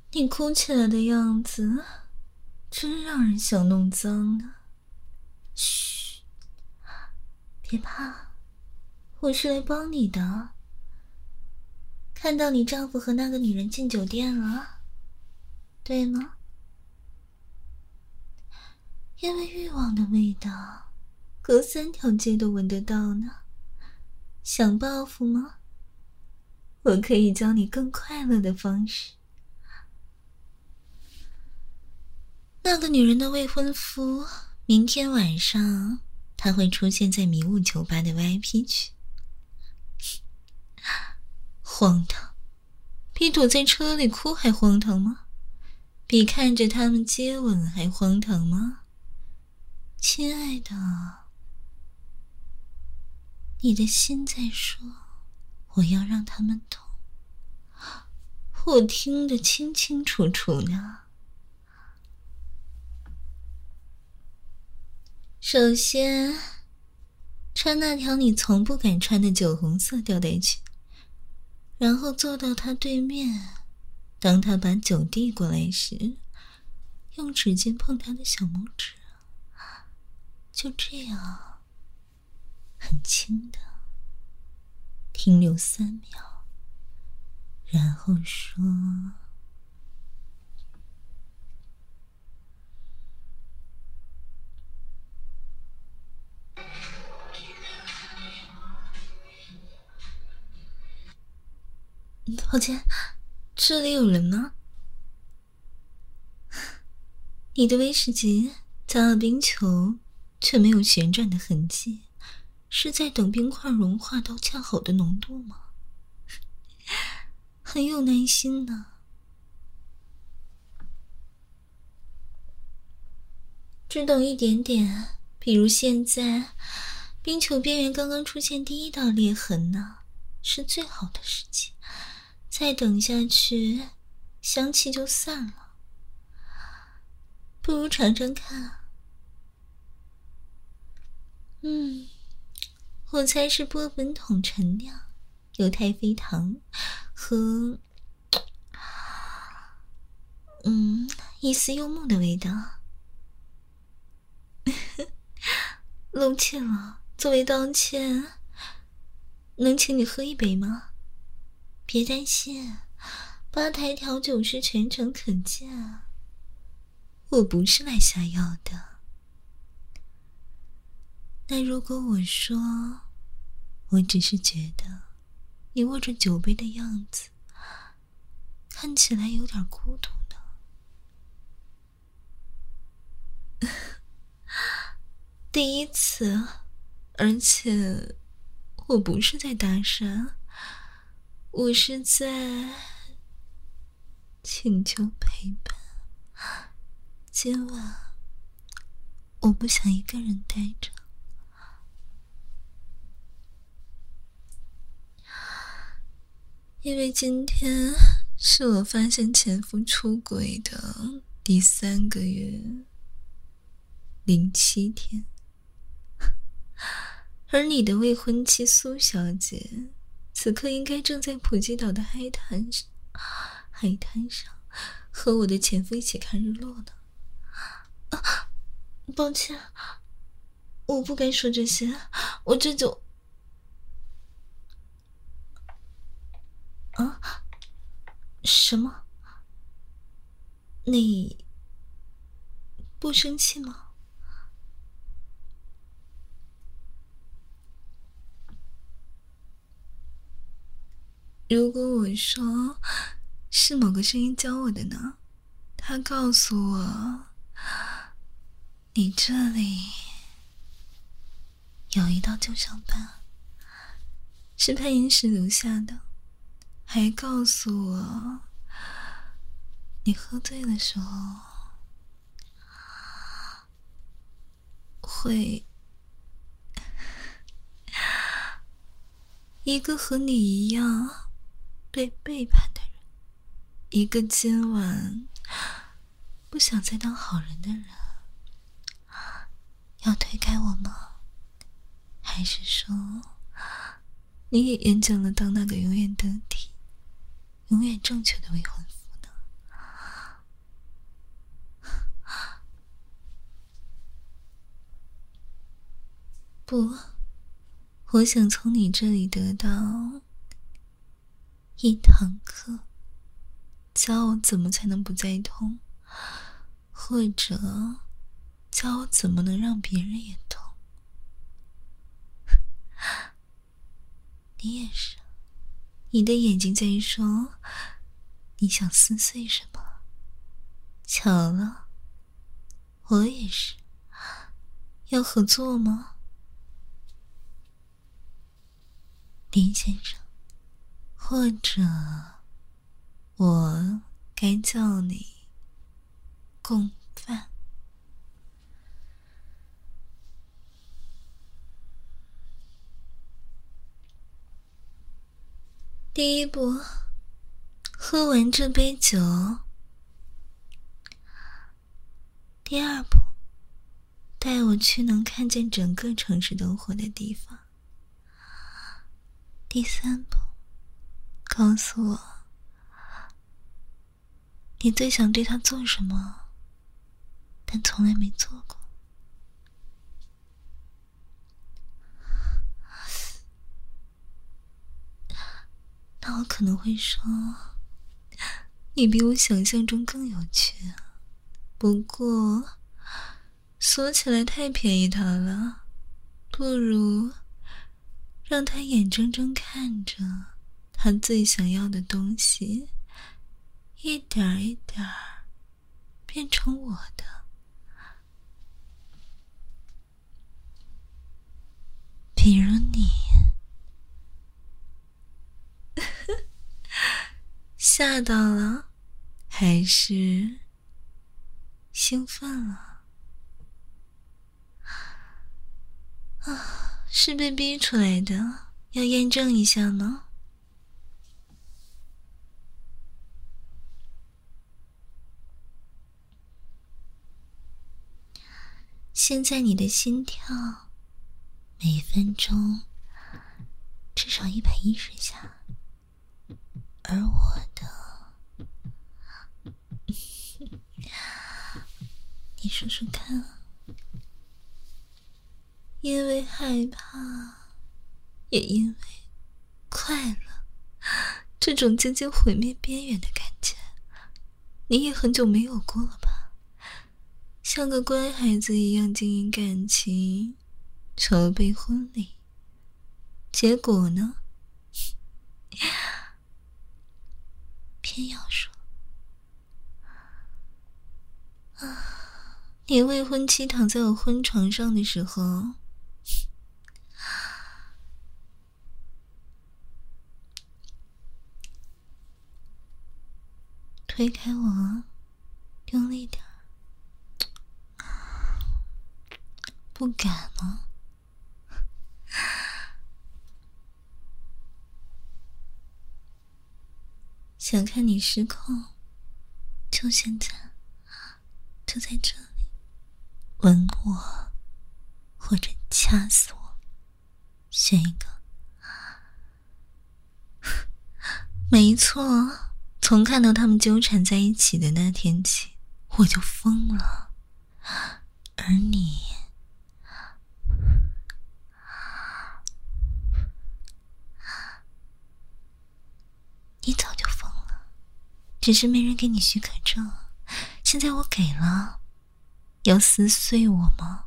你哭起来的样子真让人想弄脏呢。嘘，别怕，我是来帮你的。看到你丈夫和那个女人进酒店了，对吗？因为欲望的味道，隔3条街都闻得到呢。想报复吗？我可以教你更快乐的方式。那个女人的未婚夫，明天晚上他会出现在迷雾酒吧的 VIP 区。荒唐，比躲在车里哭还荒唐吗？比看着他们接吻还荒唐吗？亲爱的，你的心在说我要让他们痛，我听得清清楚楚呢。首先，穿那条你从不敢穿的酒红色吊带裙，然后坐到他对面，当他把酒递过来时，用指尖碰他的小拇指，就这样，很轻的停留3秒，然后说：抱歉，这里有人吗？你的威士忌加了冰球，却没有旋转的痕迹，是在等冰块融化到恰好的浓度吗？很有耐心呢。只等一点点，比如现在，冰球边缘刚刚出现第一道裂痕呢，是最好的时机。再等下去，香气就散了。不如尝尝看。我猜是波本桶陈酿，有太妃糖和一丝柚木的味道。露怯了，作为道歉，能请你喝一杯吗？别担心，吧台调酒师全程可见，我不是来下药的。那如果我说，我只是觉得你握着酒杯的样子看起来有点孤独呢？第一次，而且我不是在搭讪，我是在请求陪伴。今晚我不想一个人待着，因为今天是我发现前夫出轨的第3个月07天，而你的未婚妻苏小姐此刻应该正在普吉岛的海滩上和我的前夫一起看日落呢。抱歉，我不该说这些，我这就……什么？你不生气吗？如果我说是某个声音教我的呢？他告诉我，你这里有一道旧伤疤，是攀岩时留下的，还告诉我，你喝醉的时候会一个和你一样被背叛的人，一个今晚不想再当好人的人，要推开我吗？还是说你也厌倦了当那个永远得体永远正确的未婚夫呢？ 不，我想从你这里得到一堂课，教我怎么才能不再痛，或者教我怎么能让别人也痛。你也是，你的眼睛在说你想撕碎什么。巧了，我也是。要合作吗，林先生？或者我该叫你共犯？第一步，喝完这杯酒。第二步，带我去能看见整个城市灯火的地方。第三步，告诉我你最想对他做什么，但从来没做过。那我可能会说，你比我想象中更有趣啊。不过锁起来太便宜他了，不如让他眼睁睁看着他最想要的东西一点一点变成我的。比如你。吓到了，还是兴奋了？啊，是被逼出来的，要验证一下吗？现在你的心跳每分钟至少110下，而我的你说说看啊。因为害怕，也因为快乐，这种接近毁灭边缘的感觉，你也很久没有过了吧？像个乖孩子一样经营感情，筹备婚礼，结果呢？偏要说你未婚妻躺在我婚床上的时候，推开我，用力点儿。不敢吗？想看你失控，就现在，就在这里，吻我，或者掐死我，选一个。没错，从看到他们纠缠在一起的那天起，我就疯了。而你，你早就疯了，只是没人给你许可证。现在我给了，要撕碎我吗？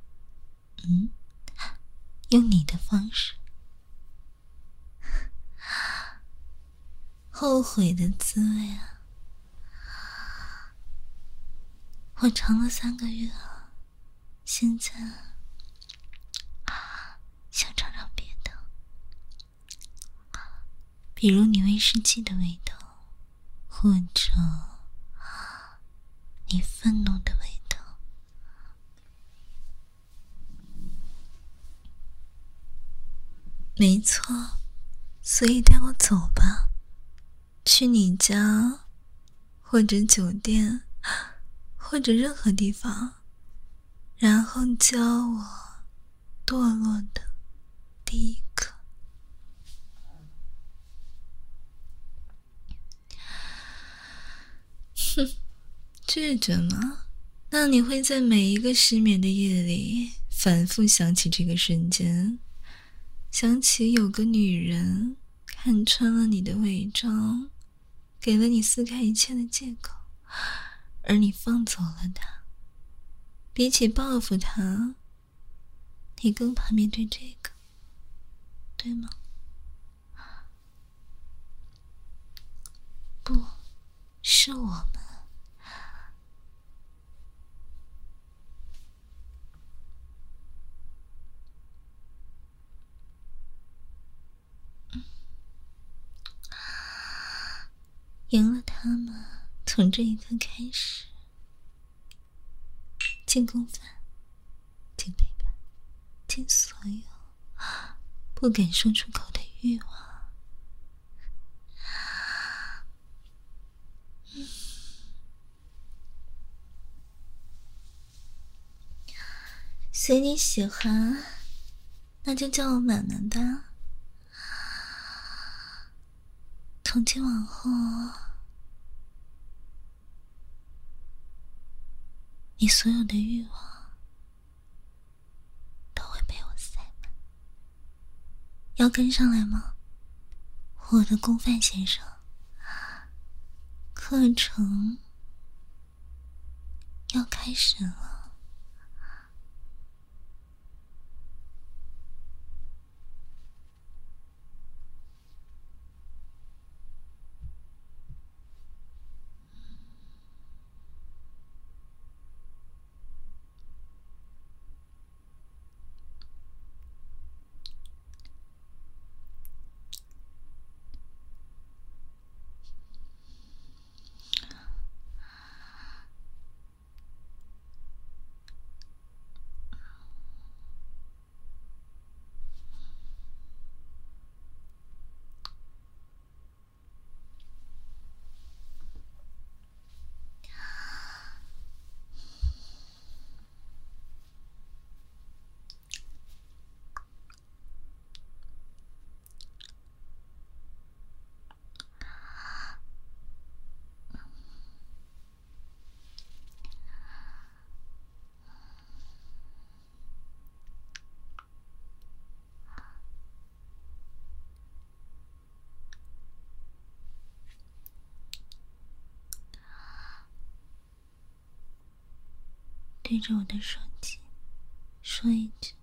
用你的方式。后悔的滋味啊，我尝了3个月了，现在想尝尝别的，比如你威士忌的味道，或者你愤怒的味道。没错，所以带我走吧，去你家，或者酒店，或者任何地方，然后教我堕落的第一课。哼，拒绝吗？那你会在每一个失眠的夜里反复想起这个瞬间，想起有个女人看穿了你的伪装，给了你撕开一切的借口，而你放走了她。比起报复她，你更怕面对这个，对吗？不，是我们。赢了他们，从这一刻开始，进公饭，进陪伴，进所有不敢说出口的欲望。随你喜欢，那就叫我满满的。从今往后，你所有的欲望都会被我塞满。要跟上来吗？我的公范先生，课程要开始了。对着我的手机说一句